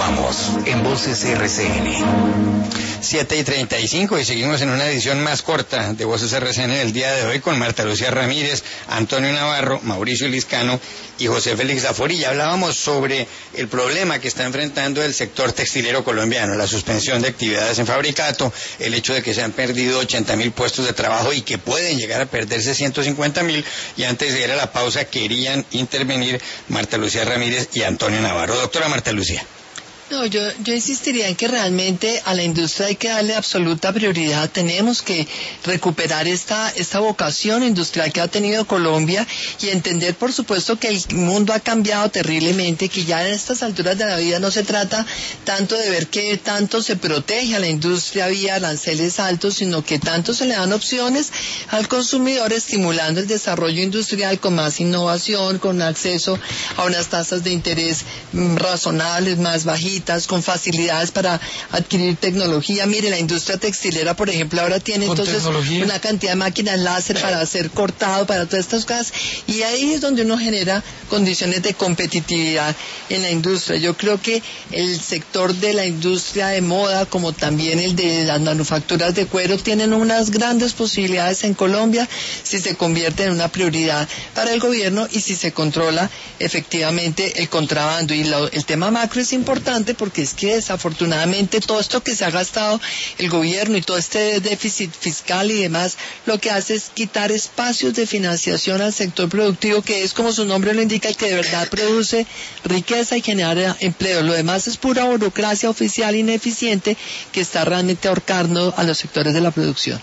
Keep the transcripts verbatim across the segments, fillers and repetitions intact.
Continuamos en Voces R C N. siete y treinta y cinco y seguimos en una edición más corta de Voces R C N del día de hoy con Marta Lucía Ramírez, Antonio Navarro, Mauricio Liscano y José Félix Zafori. Ya hablábamos sobre el problema que está enfrentando el sector textilero colombiano, la suspensión de actividades en fabricato, el hecho de que se han perdido ochenta mil puestos de trabajo y que pueden llegar a perderse ciento cincuenta mil. Y antes de ir a la pausa querían intervenir Marta Lucía Ramírez y Antonio Navarro. Doctora Marta Lucía. No, yo, yo insistiría en que realmente a la industria hay que darle absoluta prioridad. Tenemos que recuperar esta, esta vocación industrial que ha tenido Colombia y entender, por supuesto, que el mundo ha cambiado terriblemente, que ya en estas alturas de la vida no se trata tanto de ver qué tanto se protege a la industria vía aranceles altos, sino que tanto se le dan opciones al consumidor, estimulando el desarrollo industrial con más innovación, con acceso a unas tasas de interés mm, razonables, más bajitas, con facilidades para adquirir tecnología. Mire, la industria textilera, por ejemplo, ahora tiene entonces una cantidad de máquinas láser para hacer cortado, para todas estas cosas, y ahí es donde uno genera condiciones de competitividad en la industria. Yo creo que el sector de la industria de moda, como también el de las manufacturas de cuero, tienen unas grandes posibilidades en Colombia si se convierte en una prioridad para el gobierno y si se controla efectivamente el contrabando. Y lo, el tema macro es importante, porque es que desafortunadamente todo esto que se ha gastado el gobierno y todo este déficit fiscal y demás, lo que hace es quitar espacios de financiación al sector productivo, que es, como su nombre lo indica, el que de verdad produce riqueza y genera empleo. Lo demás es pura burocracia oficial ineficiente que está realmente ahorcando a los sectores de la producción.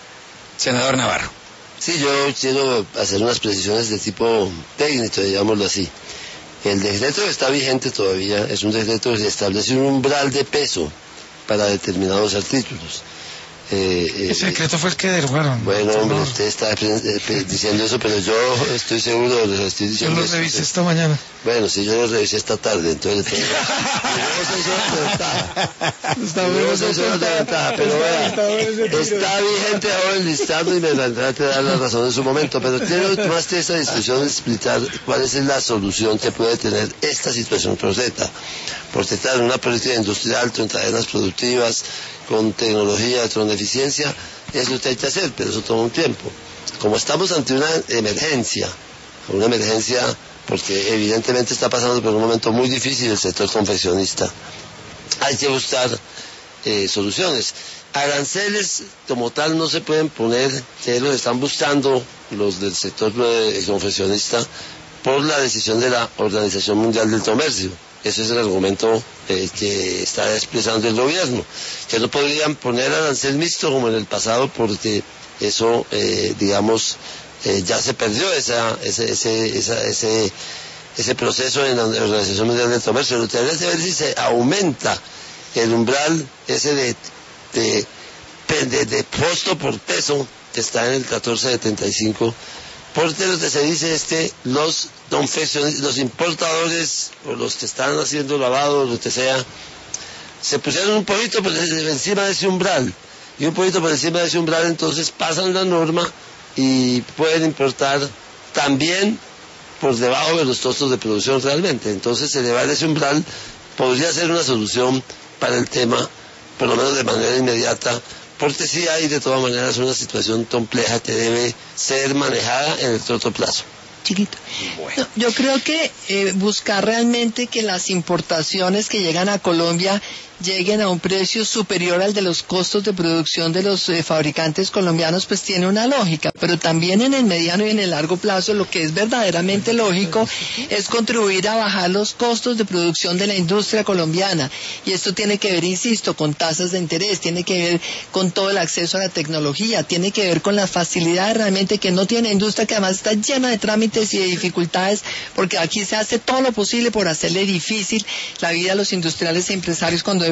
Senador Navarro. Sí, yo quiero hacer unas precisiones de tipo técnico, digámoslo así. El decreto que está vigente todavía es un decreto que establece un umbral de peso para determinados artículos. Eh, Ese eh, decreto fue el que derogaron. Bueno, hombre, usted está eh, diciendo eso, pero yo estoy seguro de lo que estoy diciendo. Yo lo revisé esta mañana. Bueno, sí, yo lo revisé esta tarde, entonces... entonces no soy solo de ventaja, pero vea, está vigente ahora el listado y me vendrá a dar la razón en su momento, pero quiero más que esta discusión explicar cuál es la solución que puede tener esta situación concreta. Porque claro, una política industrial con cadenas productivas, con tecnología, con eficiencia, es lo que hay que hacer, pero eso toma un tiempo. Como estamos ante una emergencia, una emergencia porque evidentemente está pasando por un momento muy difícil el sector confeccionista, hay que buscar eh, soluciones. Aranceles como tal no se pueden poner, que es lo que están buscando los del sector eh, confeccionista, por la decisión de la Organización Mundial del Comercio. Ese es el argumento eh, que está expresando el gobierno, que no podrían poner arancel mixto como en el pasado, porque eso, eh, digamos, eh, ya se perdió esa, ese, ese, esa, ese, ese proceso en la Organización Mundial del Comercio. Lo que habría que ver si se aumenta el umbral ese de, de, de, de costo por peso, que está en el catorce setenta y cinco. Porque lo que se dice es que los los importadores o los que están haciendo lavado, lo que sea, se pusieron un poquito por encima de ese umbral, y un poquito por encima de ese umbral, entonces pasan la norma y pueden importar también por debajo de los costos de producción realmente. Entonces elevar ese umbral podría ser una solución para el tema, por lo menos de manera inmediata, porque sí hay de todas maneras una situación compleja que debe ser manejada en el corto plazo. Chiquito. Bueno. No, yo creo que eh, buscar realmente que las importaciones que llegan a Colombia lleguen a un precio superior al de los costos de producción de los eh, fabricantes colombianos, pues tiene una lógica, pero también en el mediano y en el largo plazo lo que es verdaderamente lógico es contribuir a bajar los costos de producción de la industria colombiana, y esto tiene que ver, insisto, con tasas de interés, tiene que ver con todo el acceso a la tecnología, tiene que ver con las facilidades realmente que no tiene la industria, que además está llena de trámites y de dificultades, porque aquí se hace todo lo posible por hacerle difícil la vida a los industriales e empresarios cuando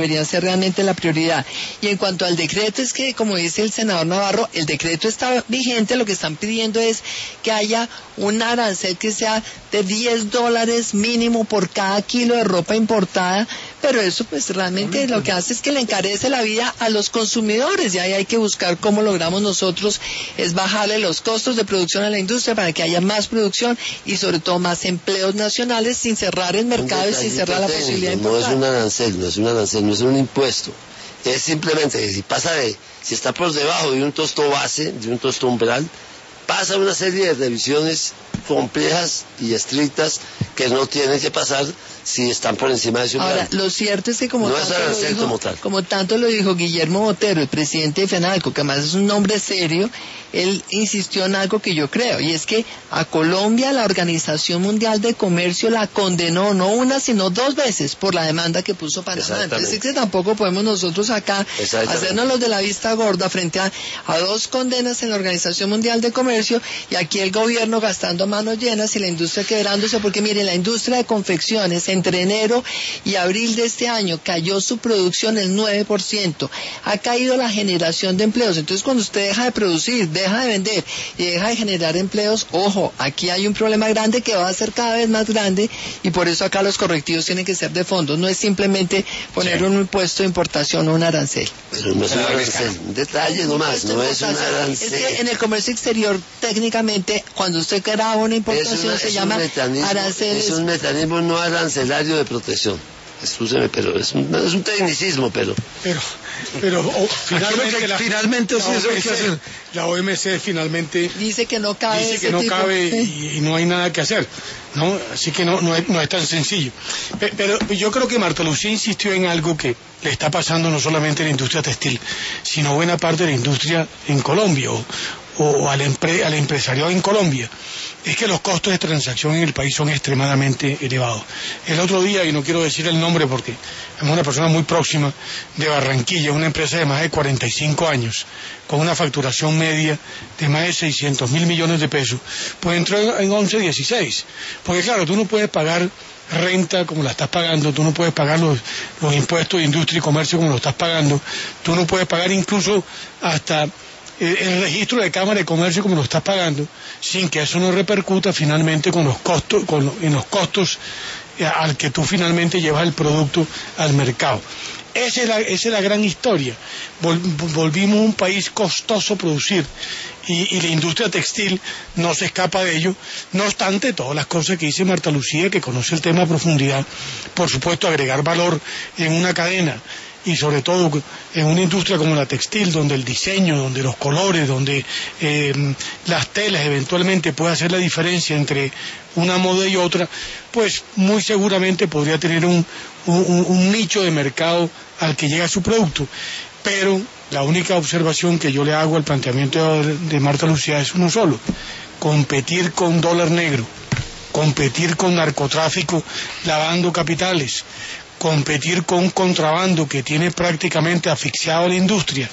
deberían ser realmente la prioridad. Y en cuanto al decreto, es que, como dice el senador Navarro, el decreto está vigente, lo que están pidiendo es que haya un arancel que sea de diez dólares mínimo por cada kilo de ropa importada, pero eso pues realmente lo que hace es que le encarece la vida a los consumidores, y ahí hay que buscar cómo logramos nosotros es bajarle los costos de producción a la industria para que haya más producción y sobre todo más empleos nacionales sin cerrar el mercado y sin cerrar la posibilidad de importar. No es un arancel, no es un arancel, no es un impuesto. Es simplemente que si pasa de, si está por debajo de un costo base, de un costo umbral, pasa una serie de revisiones complejas y estrictas que no tienen que pasar si están por encima de ese umbral. Ahora, lo cierto es que como, no tanto, es lo dijo, como, tal. como tanto lo dijo Guillermo Botero, el presidente de FENALCO, que además es un hombre serio, él insistió en algo que yo creo, y es que a Colombia la Organización Mundial de Comercio la condenó no una sino dos veces por la demanda que puso Panamá. Entonces es que tampoco podemos nosotros acá hacernos los de la vista gorda frente a, a dos condenas en la Organización Mundial de Comercio, y aquí el gobierno gastando manos llenas y la industria quebrándose, porque mire, la industria de confecciones entre enero y abril de este año cayó su producción el nueve por ciento, ha caído la generación de empleos. Entonces cuando usted deja de producir, deja de vender y deja de generar empleos, ojo, aquí hay un problema grande que va a ser cada vez más grande, y por eso acá los correctivos tienen que ser de fondo, no es simplemente poner sí. un impuesto de importación o un arancel. Pero no es un arancel, un detalle nomás, no es un arancel. Es que en el comercio exterior, técnicamente, cuando usted graba una importación una, se llama arancel. Es un mecanismo no arancelario de protección. Excúseme, pero es un, es un tecnicismo, pero... Pero, pero oh, finalmente, que, la, finalmente la, sí, O M C, que hacer. la O M C finalmente... Dice que no cabe Dice que no tipo, cabe sí. y, y no hay nada que hacer, ¿no? Así que no, no, es, no es tan sencillo. Pero, pero yo creo que Marta Lucía insistió en algo que le está pasando no solamente a la industria textil, sino buena parte de la industria en Colombia, o, o al, empre, al empresariado en Colombia. Es que los costos de transacción en el país son extremadamente elevados. El otro día, y no quiero decir el nombre porque es una persona muy próxima, de Barranquilla, una empresa de más de cuarenta y cinco años, con una facturación media de más de seiscientos mil millones de pesos, pues entró en once, dieciséis. Porque claro, tú no puedes pagar renta como la estás pagando, tú no puedes pagar los, los impuestos de industria y comercio como lo estás pagando, tú no puedes pagar incluso hasta el registro de Cámara de Comercio como lo estás pagando, sin que eso no repercuta finalmente con los costos, con lo, en los costos eh, al que tú finalmente llevas el producto al mercado. Esa es la, esa es la gran historia. Vol, volvimos un país costoso producir, y, y la industria textil no se escapa de ello. No obstante, todas las cosas que dice Marta Lucía, que conoce el tema a profundidad, por supuesto agregar valor en una cadena, y sobre todo en una industria como la textil, donde el diseño, donde los colores, donde eh, las telas eventualmente puede hacer la diferencia entre una moda y otra, pues muy seguramente podría tener un, un, un nicho de mercado al que llega su producto. Pero la única observación que yo le hago al planteamiento de, de Marta Lucía es uno solo: competir con dólar negro, competir con narcotráfico lavando capitales, competir con un contrabando que tiene prácticamente asfixiado a la industria,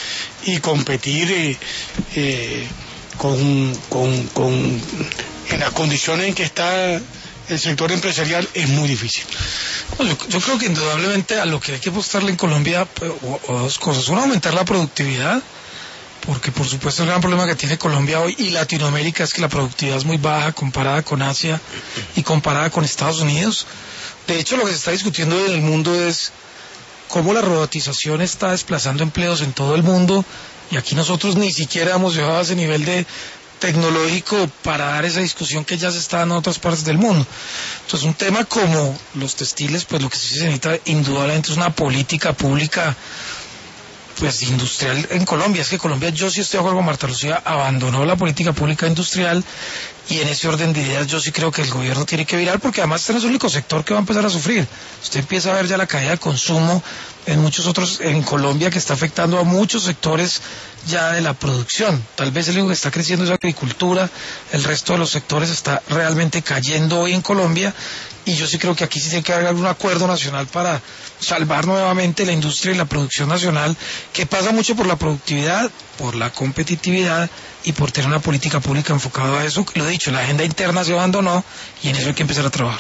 y competir eh, eh, con, con, con, en las condiciones en que está el sector empresarial es muy difícil. Yo, yo creo que indudablemente a lo que hay que apostarle en Colombia, o, o dos cosas: uno, aumentar la productividad, porque por supuesto el gran problema que tiene Colombia hoy y Latinoamérica es que la productividad es muy baja comparada con Asia y comparada con Estados Unidos. De hecho, lo que se está discutiendo en el mundo es cómo la robotización está desplazando empleos en todo el mundo, y aquí nosotros ni siquiera hemos llegado a ese nivel de tecnológico para dar esa discusión que ya se está dando en otras partes del mundo. Entonces, un tema como los textiles, pues lo que sí se necesita indudablemente es una política pública pues industrial en Colombia. Es que Colombia, yo sí estoy de acuerdo con Marta Lucía, abandonó la política pública industrial, y en ese orden de ideas yo sí creo que el gobierno tiene que virar, porque además este no es el único sector que va a empezar a sufrir. Usted empieza a ver ya la caída de consumo en muchos otros, en Colombia, que está afectando a muchos sectores ya de la producción. Tal vez el único que está creciendo es la agricultura, el resto de los sectores está realmente cayendo hoy en Colombia, y yo sí creo que aquí sí tiene que haber un acuerdo nacional para salvar nuevamente la industria y la producción nacional, que pasa mucho por la productividad, por la competitividad y por tener una política pública enfocada a eso. Lo he dicho, la agenda interna se abandonó y en eso hay que empezar a trabajar.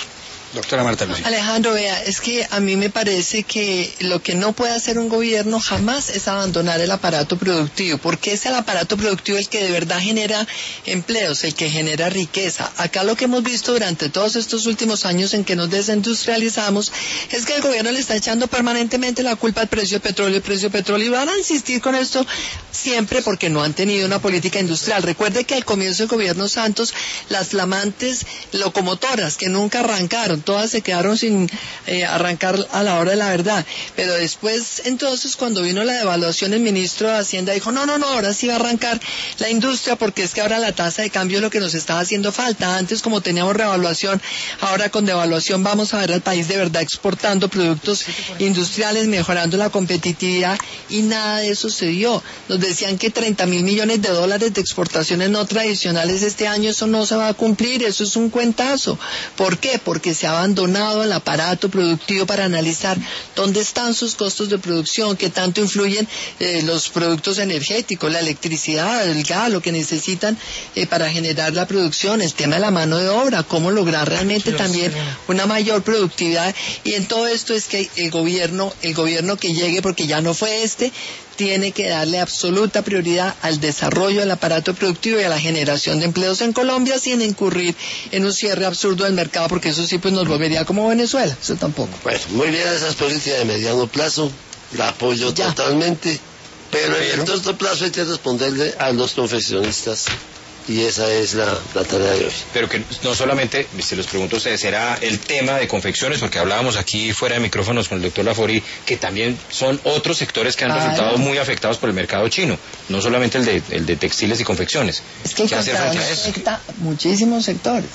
Doctora Marta Lucía. Alejandro, vea, es que a mí me parece que lo que no puede hacer un gobierno jamás es abandonar el aparato productivo, porque es el aparato productivo el que de verdad genera empleos, el que genera riqueza. Acá lo que hemos visto durante todos estos últimos años en que nos desindustrializamos es que el gobierno le está echando permanentemente la culpa al precio del petróleo, el precio del petróleo, y van a insistir con esto siempre porque no han tenido una política industrial. Recuerde que al comienzo del gobierno Santos, las flamantes locomotoras que nunca arrancaron, todas se quedaron sin eh, arrancar a la hora de la verdad, pero después entonces cuando vino la devaluación el ministro de Hacienda dijo no, no, no, ahora sí va a arrancar la industria porque es que ahora la tasa de cambio es lo que nos estaba haciendo falta. Antes como teníamos revaluación, ahora con devaluación vamos a ver al país de verdad exportando productos industriales, mejorando la competitividad, y nada de eso se dio. Nos decían que treinta mil millones de dólares de exportaciones no tradicionales este año, eso no se va a cumplir, eso es un cuentazo. ¿Por qué? Porque se ha abandonado el aparato productivo para analizar dónde están sus costos de producción, qué tanto influyen eh, los productos energéticos, la electricidad, el gas, lo que necesitan eh, para generar la producción, el tema de la mano de obra, cómo lograr realmente también una mayor productividad. Y en todo esto es que el gobierno, el gobierno que llegue, porque ya no fue este, tiene que darle absoluta prioridad al desarrollo del aparato productivo y a la generación de empleos en Colombia sin incurrir en un cierre absurdo del mercado, porque eso sí pues nos volvería como Venezuela, eso tampoco. Bueno, muy bien, esas políticas de mediano plazo, la apoyo ya. totalmente, pero en el corto plazo hay que responderle a los confeccionistas. Y esa es la, la tarea de hoy. Pero que no solamente, se los pregunto a ustedes, será el tema de confecciones, porque hablábamos aquí fuera de micrófonos con el doctor Laforí, que también son otros sectores que han ah, resultado muy afectados por el mercado chino, no solamente el de, el de textiles y confecciones. Es que el contrabando afecta muchísimos sectores.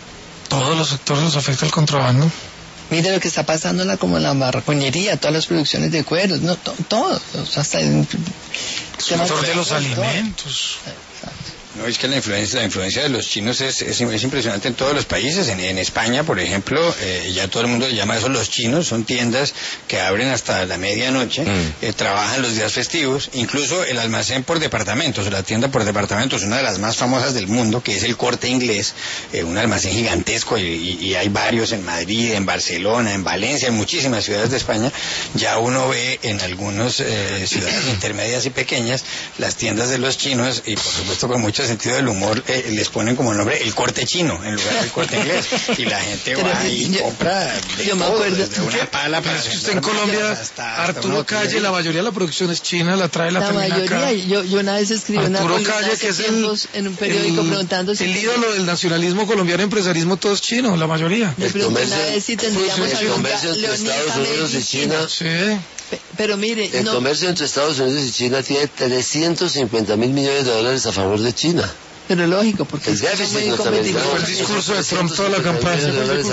Todos los sectores los afecta el contrabando. Mire lo que está pasando en la, como en la marroconería, todas las producciones de cueros, no, to, todo, hasta el, el sector de los alimentos. No, es que la influencia, la influencia de los chinos es, es, es impresionante en todos los países. En, en España, por ejemplo, eh, ya todo el mundo le llama eso los chinos. Son tiendas que abren hasta la medianoche, mm. eh, trabajan los días festivos. Incluso el almacén por departamentos, la tienda por departamentos, una de las más famosas del mundo, que es el Corte Inglés, eh, un almacén gigantesco, y, y, y hay varios en Madrid, en Barcelona, en Valencia, en muchísimas ciudades de España. Ya uno ve en algunas eh, ciudades intermedias y pequeñas las tiendas de los chinos, y por supuesto con mucho sentido del humor eh, les ponen como nombre el corte chino en lugar del corte inglés, y la gente va y yo, compra de yo todo, me acuerdo desde una pala para usted en Colombia, hasta, Arturo hasta Calle, la mayoría de la producción es china, la trae la, la mayoría, acá. Yo, yo una vez escribí Arturo una Calle, que es el, en un periódico el, preguntando si el ídolo del nacionalismo colombiano, empresarismo, todo es chino, la mayoría. Me pregunté una vez si tendríamos el comercio entre Estados Unidos y China. Sí. Pero mire, el no, comercio entre Estados Unidos y China tiene trescientos cincuenta mil millones de dólares a favor de China. Pero lógico, porque el déficit fue el discurso de Trump toda la campaña.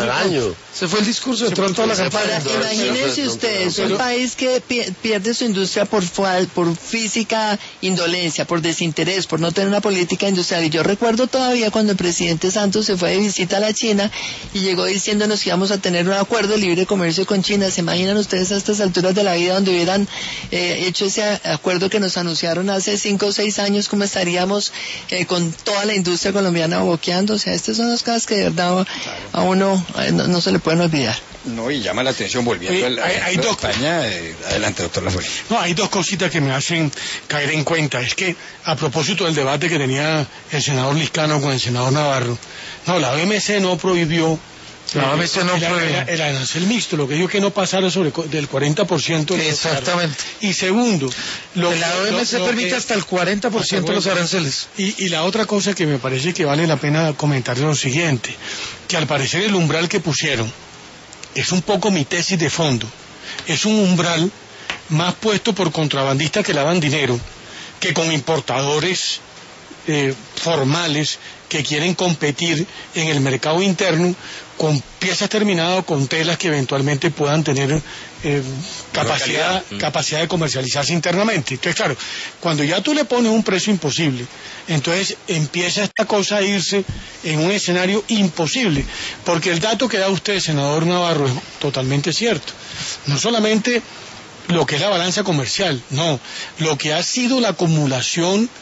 Se fue el discurso de Trump toda la campaña. Imagínense ustedes, un país que pierde su industria por, por física indolencia, por desinterés, por no tener una política industrial. Y yo recuerdo todavía cuando el presidente Santos se fue de visita a la China y llegó diciéndonos que íbamos a tener un acuerdo de libre comercio con China. ¿Se imaginan ustedes a estas alturas de la vida donde hubieran eh, hecho ese acuerdo que nos anunciaron hace cinco o seis años, cómo estaríamos eh, con toda la industria colombiana boqueando? O sea, estas son las cosas que de verdad a uno no, no se le pueden olvidar. No, y llama la atención, volviendo Oye, a, hay, hay dos, España, eh, adelante, doctor Laforí. No, hay dos cositas que me hacen caer en cuenta. Es que, a propósito del debate que tenía el senador Liscano con el senador Navarro, no, la O M C no prohibió La O M C no el, prohibió el, el arancel mixto, lo que dijo que no pasara sobre del cuarenta por ciento. Exactamente. Y segundo, lo la O M C lo, permite lo hasta el cuarenta por ciento de los aranceles. Y, y la otra cosa que me parece que vale la pena comentar es lo siguiente, que al parecer el umbral que pusieron es un poco mi tesis de fondo, es un umbral más puesto por contrabandistas que lavan dinero que con importadores eh, formales que quieren competir en el mercado interno con piezas terminadas o con telas que eventualmente puedan tener eh, capacidad, capacidad de comercializarse internamente. Entonces, claro, cuando ya tú le pones un precio imposible, entonces empieza esta cosa a irse en un escenario imposible, porque el dato que da usted, senador Navarro, es totalmente cierto. No solamente lo que es la balanza comercial, no, lo que ha sido la acumulación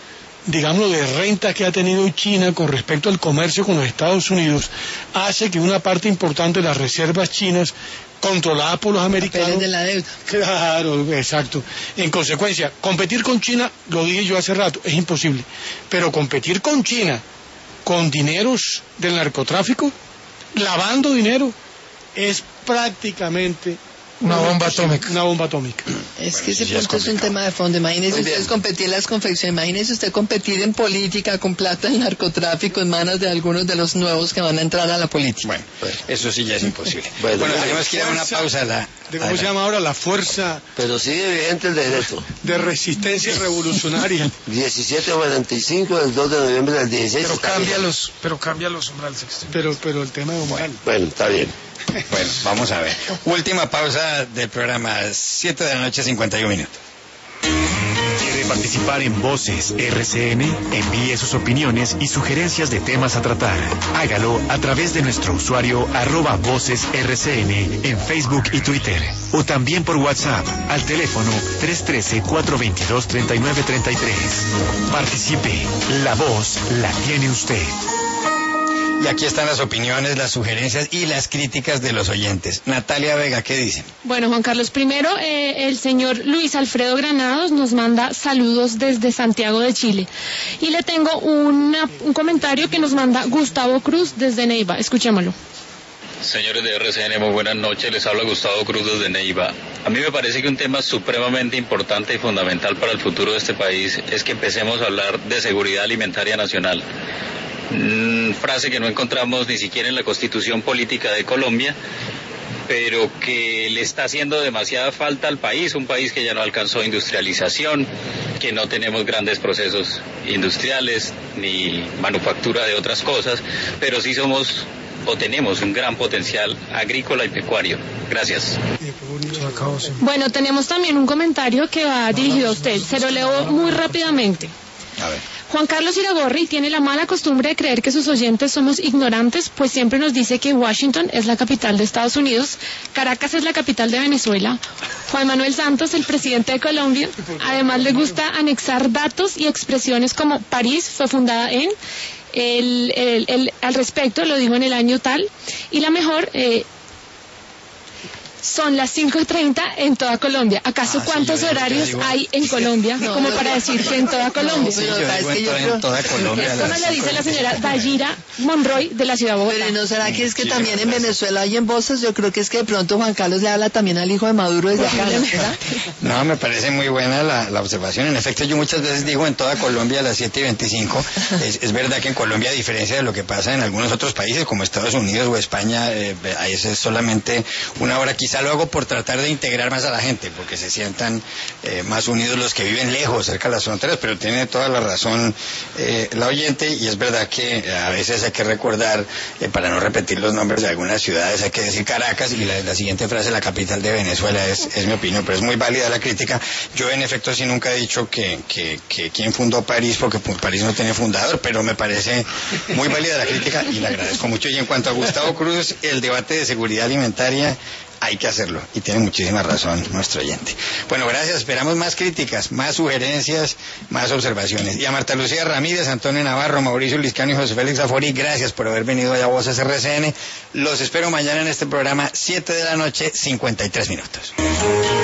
digamos, de renta que ha tenido China con respecto al comercio con los Estados Unidos, hace que una parte importante de las reservas chinas controladas por los americanos... de la deuda. Claro, exacto. En consecuencia, competir con China, lo dije yo hace rato, es imposible. Pero competir con China, con dineros del narcotráfico, lavando dinero, es prácticamente... Una bomba atómica. Una bomba atómica. Es que ese punto es un tema de fondo. Imagínese ustedes competir en las confecciones, imagínese usted competir en política con plata del narcotráfico en manos de algunos de los nuevos que van a entrar a la política. Bueno, pues, eso sí ya es imposible. Bueno, bueno, bueno, tenemos que ir a una pausa. La, de ¿Cómo se llama ahora? La fuerza... Pero sigue vigente el decreto. De resistencia revolucionaria. diecisiete cuarenta y cinco del dos de noviembre del dieciséis. Pero cambia los, pero cambia los umbrales extremos. Pero, pero el tema es umbral. Bueno, está bien. Bueno, vamos a ver. Última pausa del programa, siete de la noche, cincuenta y un minutos. ¿Quiere participar en Voces R C N? Envíe sus opiniones y sugerencias de temas a tratar. Hágalo a través de nuestro usuario arroba Voces R C N en Facebook y Twitter. O también por WhatsApp al teléfono tres uno tres, cuatro dos dos, tres nueve tres tres. Participe. La voz la tiene usted. Y aquí están las opiniones, las sugerencias y las críticas de los oyentes. Natalia Vega, ¿qué dicen? Bueno, Juan Carlos, primero eh, el señor Luis Alfredo Granados nos manda saludos desde Santiago de Chile. Y le tengo una, un comentario que nos manda Gustavo Cruz desde Neiva. Escuchémoslo. Señores de R C N, muy buenas noches, les habla Gustavo Cruz desde Neiva. A mí me parece que un tema supremamente importante y fundamental para el futuro de este país es que empecemos a hablar de seguridad alimentaria nacional. Mm, frase que no encontramos ni siquiera en la Constitución Política de Colombia, pero que le está haciendo demasiada falta al país, un país que ya no alcanzó industrialización, que no tenemos grandes procesos industriales ni manufactura de otras cosas, pero sí somos o tenemos un gran potencial agrícola y pecuario. Gracias. Bueno, tenemos también un comentario que va dirigido a usted, se lo leo muy rápidamente. A ver. Juan Carlos Iragorri tiene la mala costumbre de creer que sus oyentes somos ignorantes, pues siempre nos dice que Washington es la capital de Estados Unidos, Caracas es la capital de Venezuela, Juan Manuel Santos, el presidente de Colombia. Además le gusta anexar datos y expresiones como París fue fundada en, el, el, el, al respecto lo dijo en el año tal, y la mejor... Eh, Son las cinco y treinta en toda Colombia. ¿Acaso ah, cuántos sí, horarios digo... hay en Colombia no, como no, para decir que en toda Colombia? No, sí, yo digo en, toda, en toda Colombia. Esto me lo dice la señora Dayira Monroy de la ciudad de Bogotá. Pero ¿no será que es que sí, también en Venezuela hay en Voces? Yo creo que es que de pronto Juan Carlos le habla también al hijo de Maduro desde acá, ¿verdad? No, me parece muy buena la, la observación. En efecto, yo muchas veces digo en toda Colombia a las siete y veinticinco. Es, es verdad que en Colombia, a diferencia de lo que pasa en algunos otros países como Estados Unidos o España, eh, es solamente una hora. Quizá lo hago por tratar de integrar más a la gente, porque se sientan eh, más unidos los que viven lejos, cerca de las fronteras, pero tiene toda la razón eh, la oyente, y es verdad que a veces hay que recordar, eh, para no repetir los nombres de algunas ciudades, hay que decir Caracas, y la, la siguiente frase, la capital de Venezuela, es, es mi opinión, pero es muy válida la crítica. Yo en efecto sí nunca he dicho que, que, que quién fundó París, porque París no tiene fundador, pero me parece muy válida la crítica y la agradezco mucho. Y en cuanto a Gustavo Cruz, el debate de seguridad alimentaria, hay que hacerlo, y tiene muchísima razón nuestro oyente. Bueno, gracias, esperamos más críticas, más sugerencias, más observaciones. Y a Marta Lucía Ramírez, Antonio Navarro, Mauricio Liscano y José Félix Zafori, gracias por haber venido a Voces R C N. Los espero mañana en este programa, siete de la noche, cincuenta y tres minutos.